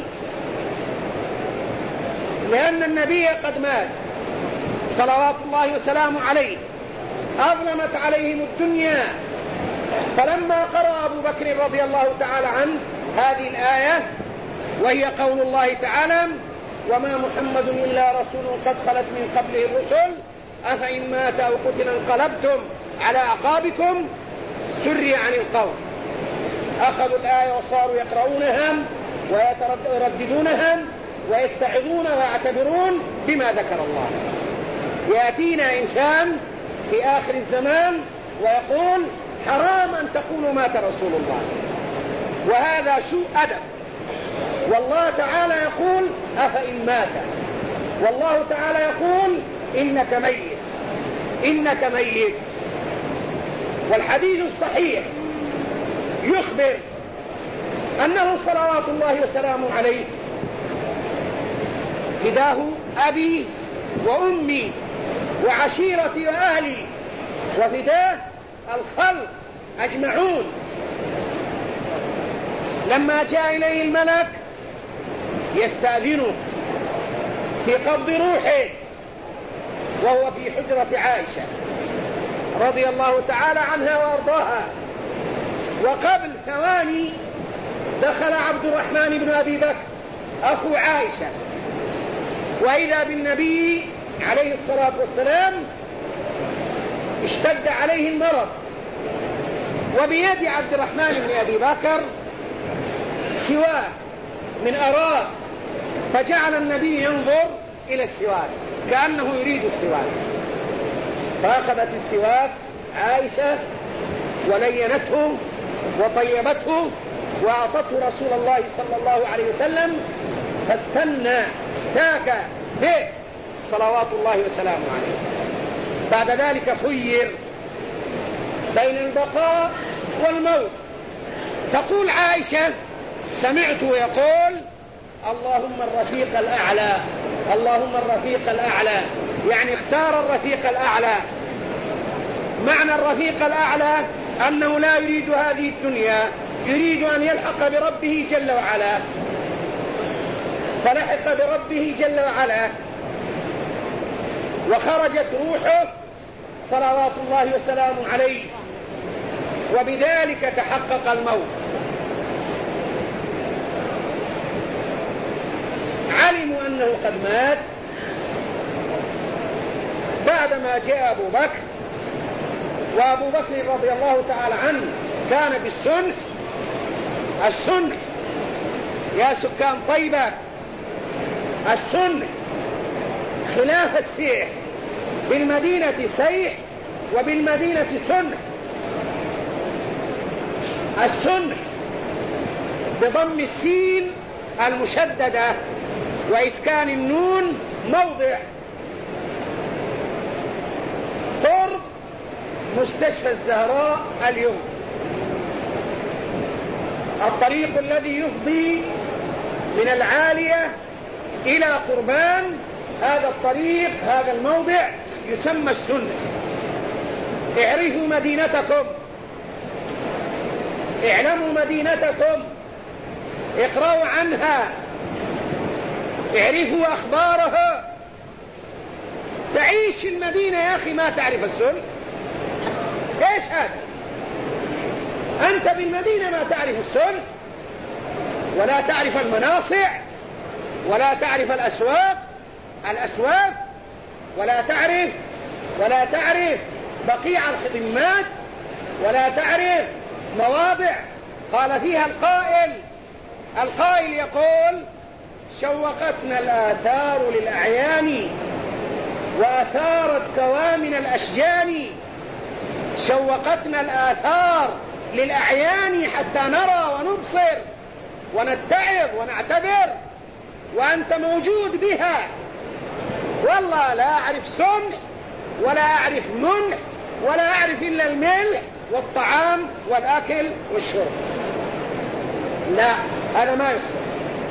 لأن النبي قد مات صلوات الله وسلامه عليه. أظلمت عليهم الدنيا، فلما قرأ أبو بكر رضي الله تعالى عنه هذه الآية، وهي قول الله تعالى: وما محمد إلا رسول قد خلت من قبله الرسل أفإن مات أو قتل انقلبتم على أعقابكم، سري عن القول. أخذوا الآية وصاروا يقرؤونها ويرددونها ويتعظون ويعتبرون بما ذكر الله. يأتينا إنسان في آخر الزمان ويقول: حرام أن تقولوا مات رسول الله، وهذا سوء أدب. والله تعالى يقول: أفإن مات، والله تعالى يقول: إنك ميت، إنك ميت. والحديث الصحيح يخبر أنه صلوات الله وسلامه عليه فداه أبي وأمي وعشيرتي وأهلي، وفداه الخلق أجمعون. لما جاء إليه الملك يستأذنه في قبض روحه وهو في حجرة عائشة رضي الله تعالى عنها وأرضاها، وقبل ثواني دخل عبد الرحمن بن أبي بكر أخو عائشة، وإذا بالنبي عليه الصلاة والسلام اشتد عليه المرض، وبيد عبد الرحمن بن أبي بكر سواك من أراك، فجعل النبي ينظر إلى السواك كأنه يريد السواك، فأخذت السواك عائشة ولينته وطيبته وأعطته رسول الله صلى الله عليه وسلم، فاستنى استاك به صلوات الله وسلامه عليه. بعد ذلك خير بين البقاء والموت. تقول عائشة: سمعت يقول: اللهم الرفيق الأعلى، اللهم الرفيق الأعلى، يعني اختار الرفيق الأعلى. معنى الرفيق الأعلى أنه لا يريد هذه الدنيا، يريد أن يلحق بربه جل وعلا، فلحق بربه جل وعلا وخرجت روحه صلوات الله وسلامه عليه، وبذلك تحقق الموت. علموا أنه قد مات بعدما جاء أبو بكر، وأبو بكر رضي الله تعالى عنه كان بالسنح. السنح يا سكان طيبة، السنح خلاف السيح، بالمدينة سيح وبالمدينة سنح. السنح بضم السين المشددة وإسكان النون موضع. قرب مستشفى الزهراء اليوم، الطريق الذي يفضي من العالية إلى قربان، هذا الطريق هذا الموضع يسمى السنة. اعرفوا مدينتكم، اعلموا مدينتكم، اقرأوا عنها، اعرفوا أخبارها، تعيش في المدينة يا أخي ما تعرف السنة؟ إيش هذا؟ أنت بالمدينة ما تعرف السنة ولا تعرف المناصع ولا تعرف الأسواق الأسواق ولا تعرف ولا تعرف بقيع الخدمات ولا تعرف مواضع قال فيها القائل القائل يقول: شوقتنا الآثار للأعيان وأثارت كوامن الأشجان. شوقتنا الآثار للأعيان حتى نرى ونبصر ونتعظ ونعتبر، وأنت موجود بها. والله لا أعرف سمح ولا أعرف منح ولا أعرف إلا الملح والطعام والأكل والشرب. لا، هذا ما يصلح.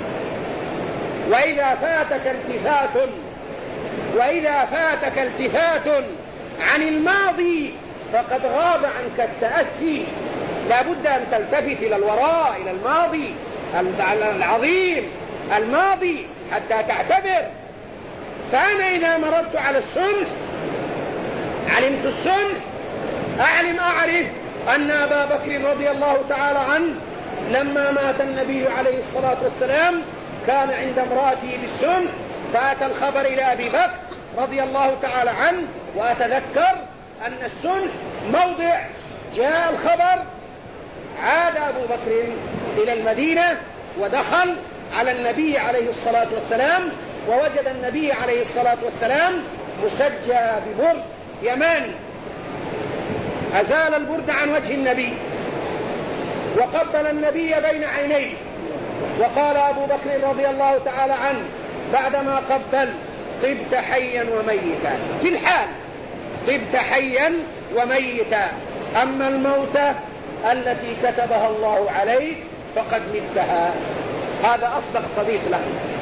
وإذا فاتك التفات وإذا فاتك التفات عن الماضي فقد غاب عنك التأسي. لا بد أن تلتفت إلى الوراء، إلى الماضي العظيم الماضي حتى تعتبر. فأنا إذا مررت على السنة علمت السنة، أعلم أعرف أن أبا بكر رضي الله تعالى عنه لما مات النبي عليه الصلاة والسلام كان عند امرأته بالسنة، فأتى الخبر إلى أبي بكر رضي الله تعالى عنه. وأتذكر أن السنة موضع جاء الخبر، عاد أبو بكر إلى المدينة ودخل على النبي عليه الصلاة والسلام، ووجد النبي عليه الصلاة والسلام مسجى ببرد يماني، أزال البرد عن وجه النبي وقبل النبي بين عينيه، وقال أبو بكر رضي الله تعالى عنه بعدما قبل: طبت حيا وميتا. في الحال طبت حيا وميتا، أما الموتى التي كتبها الله عليك فقد متها. هذا أصدق صديق له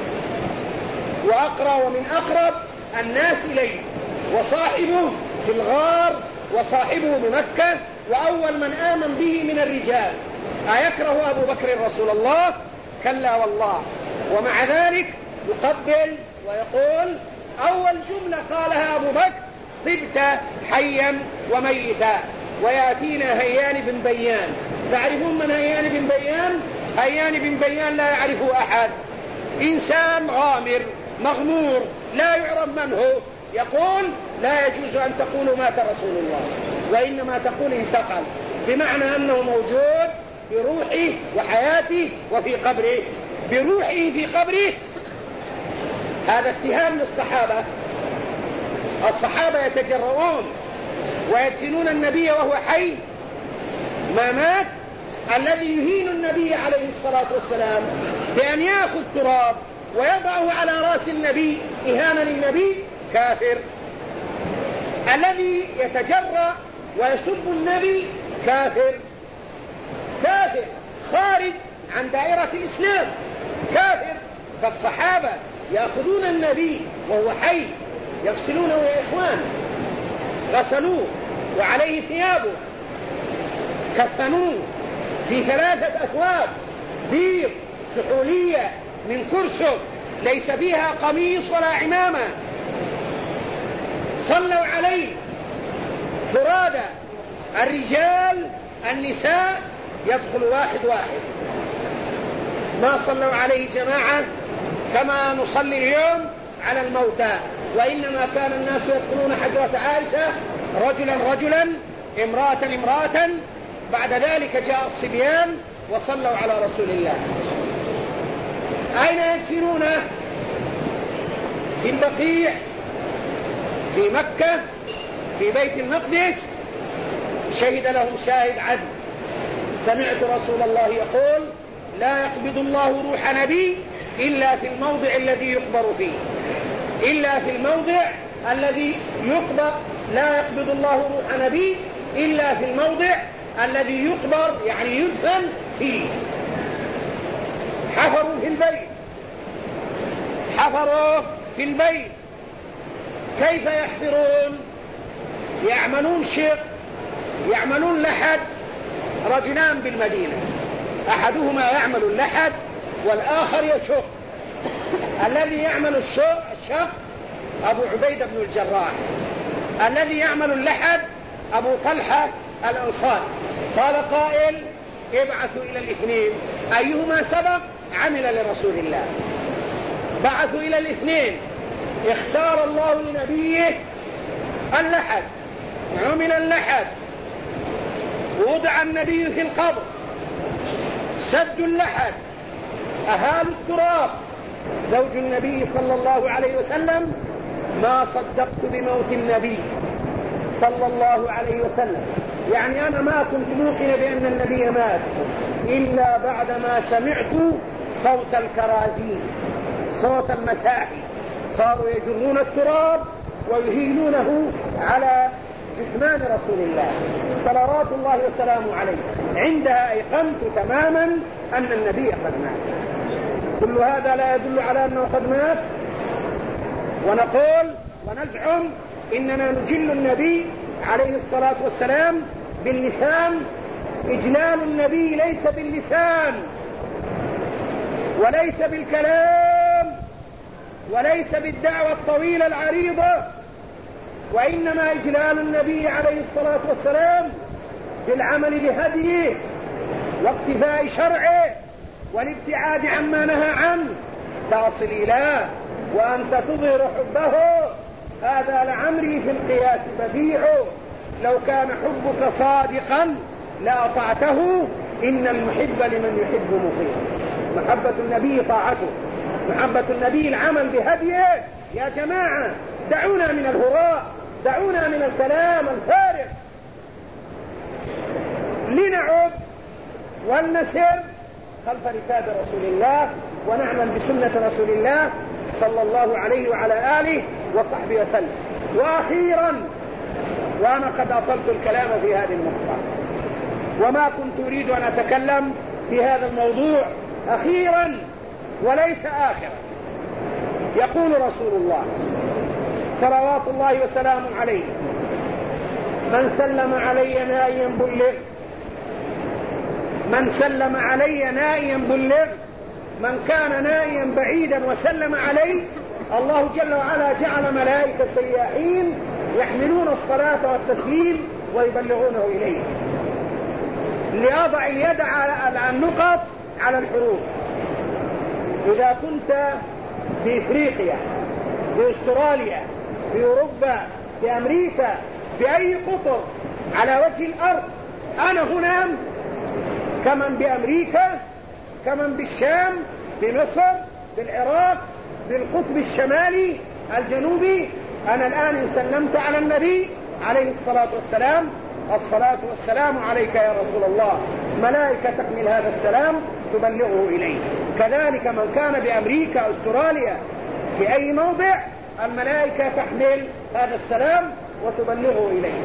وأقرأ ومن أقرب الناس إليه، وصاحبه في الغار وصاحبه بمكة، وأول من آمن به من الرجال. أيكره أبو بكر رسول الله؟ كلا والله. ومع ذلك يقبل ويقول أول جملة قالها أبو بكر: طبت حيا وميتا. ويأتينا هيان بن بيان. تعرفون من هيان بن بيان؟ هيان بن بيان لا يعرفه أحد، إنسان غامر مغمور لا يعرف من هو. يقول: لا يجوز أن تقولوا مات رسول الله، وإنما تقول انتقل، بمعنى أنه موجود بروحه وحياته وفي قبره، بروحه في قبره. هذا اتهام للصحابة. الصحابة يتجرؤون ويدفنون النبي وهو حي ما مات. الذي يهين النبي عليه الصلاة والسلام بأن يأخذ تراب ويضعه على رأس النبي إهانة للنبي كافر. الذي يتجرأ ويسب النبي كافر، كافر خارج عن دائرة الإسلام، كافر. فالصحابة يأخذون النبي وهو حي يغسلونه يا إخوان، غسلوه وعليه ثيابه، كفنوه في ثلاثة أثواب بيض سحولية من كرسب ليس فيها قميص ولا عمامة، صلوا عليه فرادى، الرجال النساء يدخل واحد واحد، ما صلوا عليه جماعة كما نصلي اليوم على الموتى، وإنما كان الناس يدخلون حجرة عائشة رجلا رجلا امرأة امرأة. بعد ذلك جاء الصبيان وصلوا على رسول الله. أين يدفنونه؟ في البقيع في مكة في بيت المقدس. شهد لهم شاهد عدل. سمعت رسول الله يقول: لا يقبض الله روح نبي إلا في الموضع الذي يقبر فيه، إلا في الموضع الذي يقبر. لا يقبض الله روح نبي إلا في الموضع الذي يقبر، يعني يدفن فيه. حفروا في البيت، حفروا في البيت. كيف يحفرون؟ يعملون شق، يعملون لحد. رجلان بالمدينة، أحدهما يعمل اللحد والآخر يشق. الذي يعمل الشق أبو عبيدة بن الجراح، الذي يعمل اللحد أبو طلحة الأنصاري. قال قائل ابعثوا إلى الاثنين أيهما سبق عمل لرسول الله. بعثوا إلى الاثنين، اختار الله لنبيه اللحد، عمل اللحد، وضع النبي في القبر، سدوا اللحد، أهالوا التراب. زوج النبي صلى الله عليه وسلم: ما صدقت بموت النبي صلى الله عليه وسلم، يعني أنا ما كنت موقن بأن النبي مات إلا بعدما سمعت صوت الكرازين، صوت المساحي، صاروا يجرون التراب ويهيلونه على جثمان رسول الله صلوات الله وسلامه عليه. عندها أيقنت تماما أن النبي قد مات. كل هذا لا يدل على أنه قد مات، ونقول ونزعم إننا نجل النبي عليه الصلاة والسلام باللسان. إجلال النبي ليس باللسان وليس بالكلام وليس بالدعوة الطويلة العريضة، وإنما إجلال النبي عليه الصلاة والسلام بالعمل بهديه واقتفاء شرعه والابتعاد عما نهى عنه. تصل إليه وأنت تظهر حبه، هذا لعمري في القياس بديع. لو كان حبك صادقا لأطعته، إن المحب لمن يحب مطيع. محبة النبي طاعته، محبة النبي العمل بهديه. يا جماعة دعونا من الهراء، دعونا من الكلام الفارغ، لنعد ولنسر خلف ركاب رسول الله ونعمل بسنة رسول الله صلى الله عليه وعلى آله وصحبه وسلم. وأخيرا، وأنا قد أطلت الكلام في هذه النقطة وما كنت أريد أن أتكلم في هذا الموضوع، أخيرا وليس آخرا، يقول رسول الله صلوات الله وسلامه عليه: من سلم علي نائيا بلغ، من سلم علي نائيا بلغ، من كان نائيا بعيدا وسلم علي، الله جل وعلا جعل ملائكة سياحين يحملون الصلاة والتسليم ويبلغونه إليه. لأضع اليد على النقط على الحروف. إذا كنت في إفريقيا، في أستراليا، في أوروبا، في أمريكا، في أي قطر على وجه الأرض، أنا هنا كمن بأمريكا، كمن بالشام، بمصر، بالعراق، بالقطب الشمالي الجنوبي. أنا الآن إن سلمت على النبي عليه الصلاة والسلام: الصلاة والسلام عليك يا رسول الله، ملائكة تحمل هذا السلام تبلغه إليه. كذلك من كان بأمريكا، أستراليا، في أي موضع، الملائكة تحمل هذا السلام وتبلغه إليه.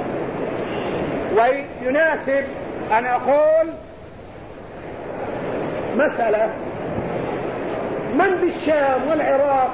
ويناسب أن أقول مسألة: من بالشام والعراق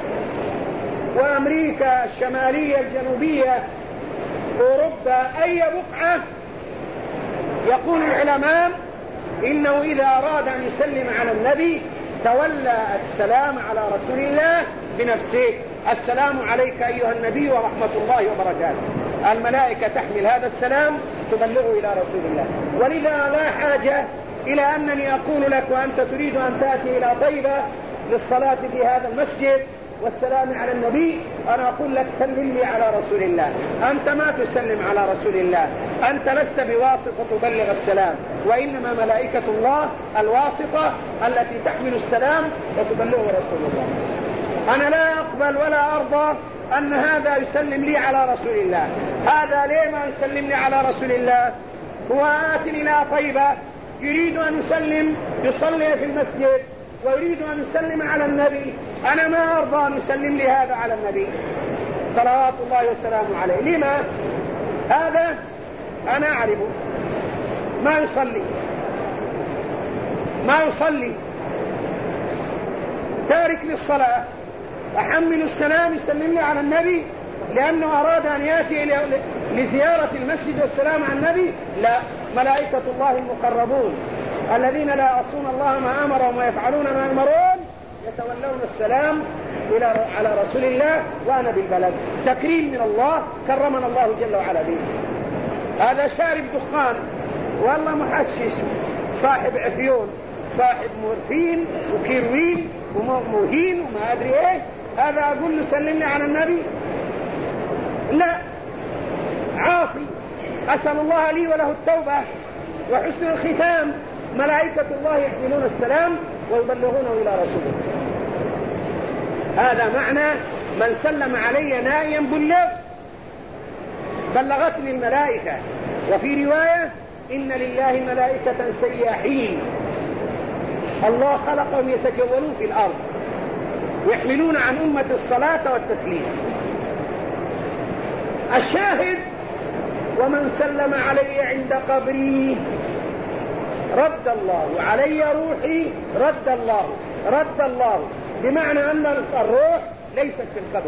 وأمريكا الشمالية الجنوبية، أوروبا، أي بقعة، يقول العلماء إنه إذا أراد أن يسلم على النبي تولى السلام على رسول الله بنفسه: السلام عليك أيها النبي ورحمة الله وبركاته. الملائكة تحمل هذا السلام تبلغه إلى رسول الله. ولذا لا حاجة إلى أنني أقول لك وأنت تريد أن تأتي إلى طيبة للصلاة في هذا المسجد والسلام على النبي، أنا أقول لك سلم لي على رسول الله. أنت ما تسلم على رسول الله، أنت لست بواسطة تبلغ السلام، وإنما ملائكة الله الواسطة التي تحمل السلام وتبلغه رسول الله. أنا لا أقبل ولا أرضى أن هذا يسلم لي على رسول الله. هذا ليه ما يسلم لي على رسول الله؟ هو آت إلى طيبة يريد أن يسلم، يصلي في المسجد ويريد أن يسلم على النبي. أنا ما أرضى أن يسلم لي هذا على النبي صلوات الله وسلامه عليه. لما؟ هذا أنا أعرفه ما يصلي، ما يصلي، تارك للصلاة، أحمل السلام يسلم لي على النبي لأنه أراد أن يأتي لزيارة المسجد والسلام على النبي؟ لا، ملائكة الله المقربون الذين لا يعصون الله ما أمرهم ويفعلون ما يأمرون يتولون السلام إلى على رسول الله وأنا بالبلد، تكريم من الله، كرمنا الله جل وعلا به. هذا شارب دخان والله محشش، صاحب عفيون، صاحب مورفين وكيروين وموهين وما أدري إيه، هذا أقول له سلمني على النبي؟ لا، عاصي. أسأل الله لي وله التوبة وحسن الختام. ملائكة الله يحملون السلام ويبلغونه إلى رسوله. هذا معنى من سلم علي نائيا بلغ، بلغتني الملائكة. وفي رواية إن لله ملائكة سياحين، الله خلقهم يتجولون في الأرض يحملون عن أمة الصلاة والتسليم. الشاهد ومن سلم علي عند قبري رد الله علي روحي، رد الله رد الله بمعنى أن الروح ليست في القبر،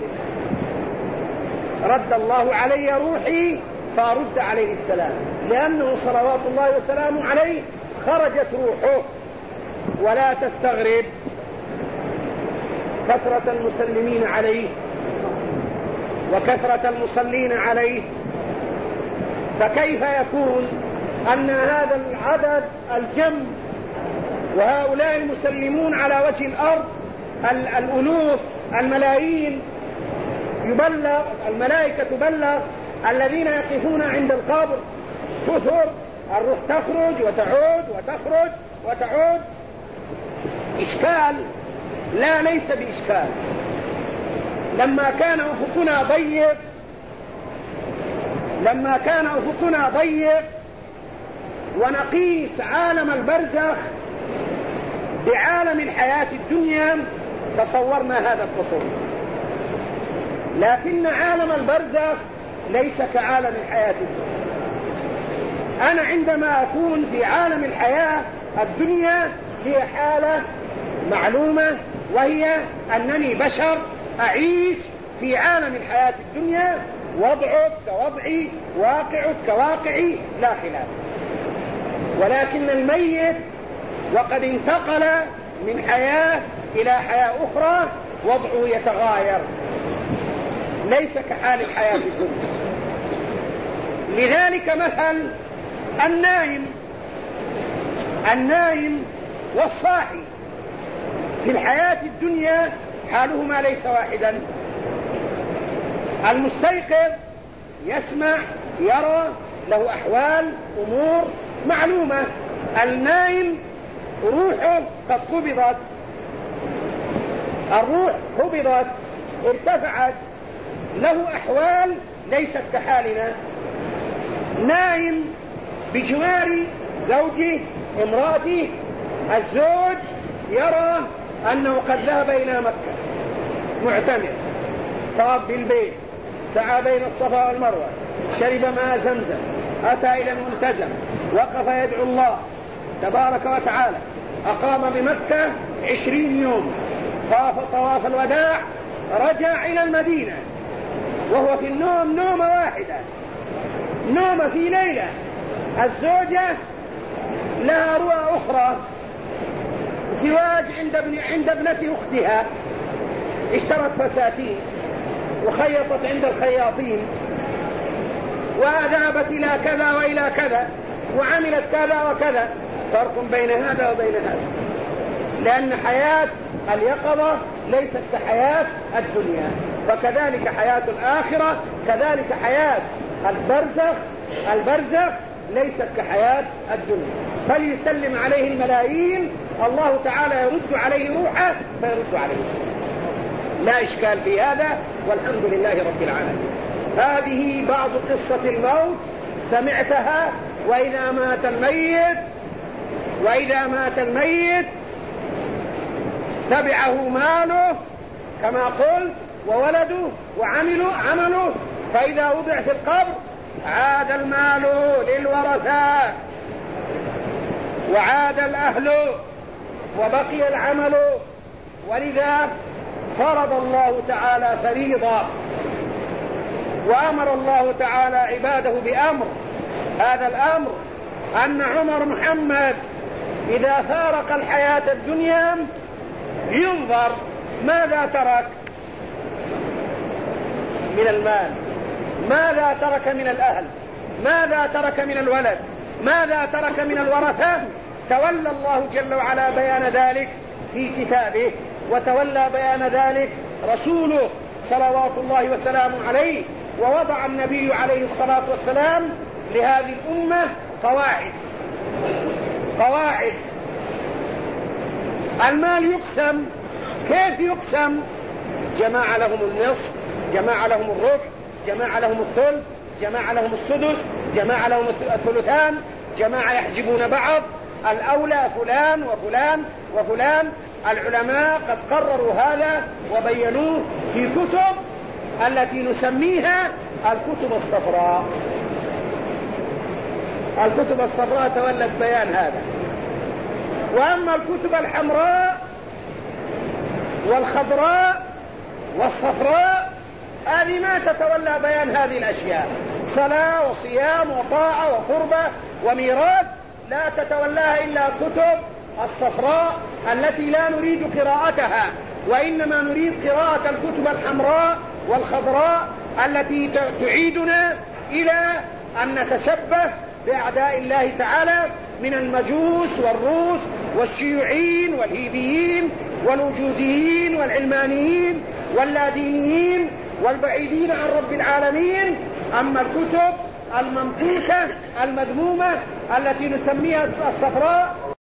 رد الله علي روحي فأرد عليه السلام، لأنه صلوات الله وسلامه عليه خرجت روحه. ولا تستغرب كثرة المسلمين عليه وكثرة المصلين عليه، فكيف يكون أن هذا العدد الجم وهؤلاء المسلمون على وجه الأرض الألوف الملايين يبلغ، الملائكة تبلغ، الذين يقفون عند القبر كثر، الروح تخرج وتعود وتخرج وتعود. إشكال؟ لا، ليس بإشكال. لما كان أفقنا ضيق لما كان أفقنا ضيق ونقيس عالم البرزخ بعالم الحياة الدنيا تصورنا هذا التصور، لكن عالم البرزخ ليس كعالم الحياة الدنيا. أنا عندما أكون في عالم الحياة الدنيا هي حالة معلومة، وهي أنني بشر أعيش في عالم الحياة الدنيا، وضعك كوضعي، واقعك كواقعي، لا خلاف. ولكن الميت وقد انتقل من حياة إلى حياة أخرى وضعه يتغاير، ليس كحال الحياة الدنيا. لذلك مثل النائم النائم والصاحي في الحياة الدنيا حالهما ليس واحدا. المستيقظ يسمع يرى، له أحوال أمور معلومة. النائم روحه قد قبضت، الروح قبضت ارتفعت، له أحوال ليست كحالنا. نائم بجوار زوجه امرأته، الزوج يرى أنه قد ذهب إلى مكة معتمر، طاب بالبيت، سعى بين الصفا والمروة، شرب ماء زمزم، أتى إلى الملتزم، وقف يدعو الله تبارك وتعالى، أقام بمكة عشرين يوم، طاف طواف الوداع، رجع إلى المدينة وهو في النوم نومة واحدة، نومة في ليلة. الزوجة لها رؤى أخرى، زواج عند ابن عند ابنة أختها، اشترت فساتين وخيطت عند الخياطين وذهبت إلى كذا وإلى كذا وعملت كذا وكذا. فرق بين هذا وبين هذا، لأن حياة اليقظة ليست كحياة الدنيا، وكذلك حياة الآخرة، كذلك حياة البرزخ البرزخ ليست كحياة الدنيا. فليسلم عليه الملايين، الله تعالى يرد عليه روحه فيرد عليه السلام، لا إشكال في هذا، والحمد لله رب العالمين. هذه بعض قصة الموت سمعتها. وإذا مات الميت وإذا مات الميت تبعه ماله كما قلت، وولده وعمله عمله، فإذا وضع في القبر عاد المال للورثة وعاد الأهل وبقي العمل. ولذا فرض الله تعالى فريضة، وأمر الله تعالى عباده بأمر. هذا الأمر أن عمر محمد إذا فارق الحياة الدنيا ينظر ماذا ترك من المال، ماذا ترك من الأهل، ماذا ترك من الولد، ماذا ترك من الورثة. تولى الله جل وعلا بيان ذلك في كتابه، وتولى بيان ذلك رسوله صلوات الله وسلامه عليه، ووضع النبي عليه الصلاة والسلام لهذه الأمة قواعد قواعد المال يقسم. كيف يقسم؟ جماعة لهم النصف، جماعة لهم الربع، جماعة لهم الثلث، جماعة لهم السدس، جماعة لهم الثلثان، جماعة يحجبون بعض، الأولى فلان وفلان وفلان. العلماء قد قرروا هذا وبينوه في كتب التي نسميها الكتب الصفراء. الكتب الصفراء تولت بيان هذا. وأما الكتب الحمراء والخضراء والصفراء هذه ما تتولى بيان هذه الأشياء، صلاة وصيام وطاعة وقربة وميراث، لا تتولاها إلا كتب الصفراء التي لا نريد قراءتها، وإنما نريد قراءة الكتب الحمراء والخضراء التي تعيدنا إلى أن نتشبه بأعداء الله تعالى من المجوس والروس والشيوعيين والهيبيين والوجوديين والعلمانيين واللادينيين والبعيدين عن رب العالمين. أما الكتب الممقوتة المذمومة التي نسميها الصفراء